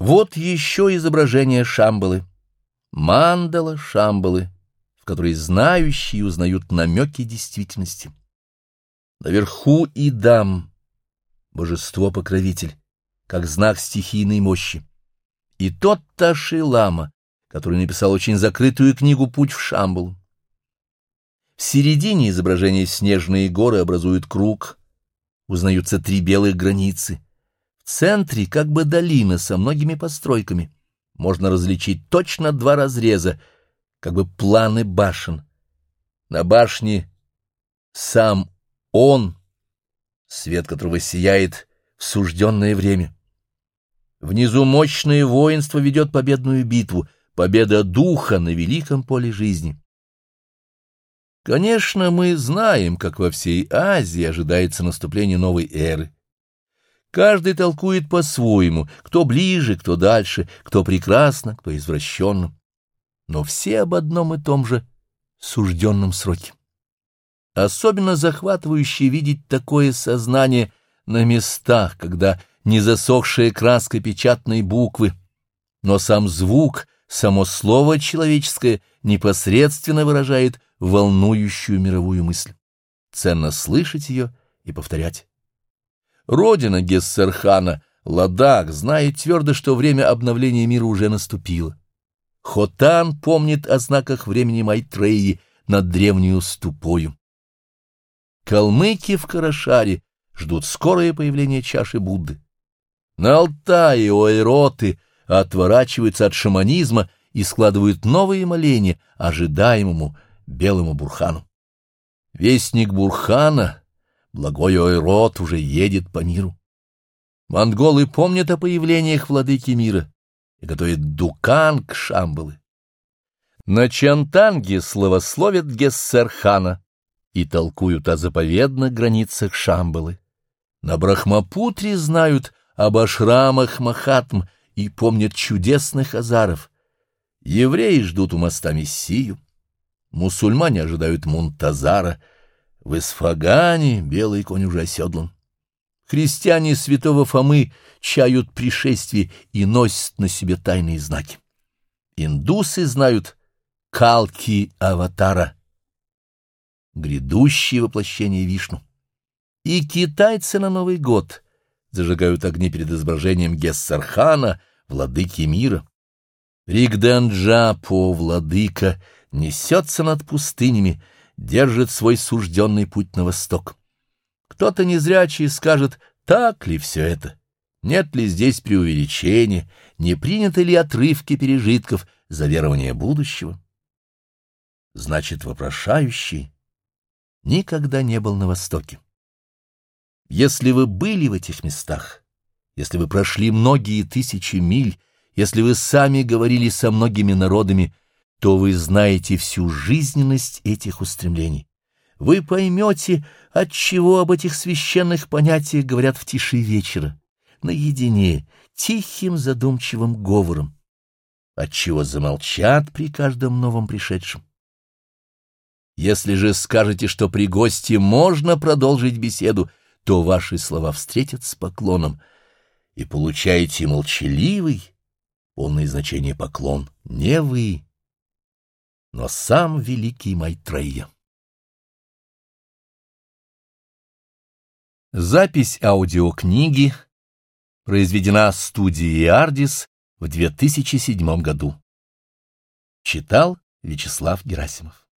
Вот еще изображение Шамбалы. Мандала Шамбалы, в которой знающие узнают намеки действительности. Наверху Идам, божество-покровитель, как знак стихийной мощи. И тот Таши-лама, который написал очень закрытую книгу «Путь в Шамбалу». В середине изображения снежные горы образуют круг, узнаются 3 белых границы. В центре как бы долина со многими постройками. Можно различить точно 2 разреза, как бы планы башен. На башне сам он, свет которого сияет в сужденное время. Внизу мощное воинство ведет победную битву, победа духа на великом поле жизни. Конечно, мы знаем, как во всей Азии ожидается наступление новой эры. Каждый толкует по-своему, кто ближе, кто дальше, кто прекрасно, кто извращенно. Но все об одном и том же сужденном сроке. Особенно захватывающе видеть такое сознание на местах, когда не засохшая краска печатной буквы, но сам звук, само слово человеческое непосредственно выражает волнующую мировую мысль. Ценно слышать ее и повторять. Родина Гессерхана, Ладак, знает твердо, что время обновления мира уже наступило. Хотан помнит о знаках времени Майтреи над древнею ступою. Калмыки в Карашаре ждут скорое появление чаши Будды. На Алтае ойроты отворачиваются от шаманизма и складывают новые моления ожидаемому белому Бурхану. Вестник Бурхана, благой ойрот, уже едет по миру. Монголы помнят о появлениях владыки мира и готовят дукан к Шамбалы. На Чантанге славословят Гессерхана и толкуют о заповедных границах Шамбалы. На Брахмапутре знают об ашрамах Махатм и помнят чудесных азаров. Евреи ждут у моста Мессию, мусульмане ожидают Мунтазара, в Исфагане белый конь уже оседлан. Христиане святого Фомы чают пришествие и носят на себе тайные знаки. Индусы знают Калки-аватара, грядущее воплощение Вишну. И китайцы на Новый год зажигают огни перед изображением Гессерхана, владыки мира. Ригданджапо, владыка, несется над пустынями, держит свой сужденный путь на восток. Кто-то незрячий скажет, так ли все это? Нет ли здесь преувеличения, не приняты ли отрывки пережитков за верование будущего? Значит, вопрошающий никогда не был на Востоке. Если вы были в этих местах, если вы прошли многие тысячи миль, если вы сами говорили со многими народами, то вы знаете всю жизненность этих устремлений. Вы поймете, отчего об этих священных понятиях говорят в тиши вечера, наедине, тихим задумчивым говором, отчего замолчат при каждом новом пришедшем. Если же скажете, что при гости можно продолжить беседу, то ваши слова встретят с поклоном, и получаете молчаливый, полное значение поклон, не вы, но сам великий Майтрея. Запись аудиокниги произведена студией «Ардис» в 2007 году. Читал Вячеслав Герасимов.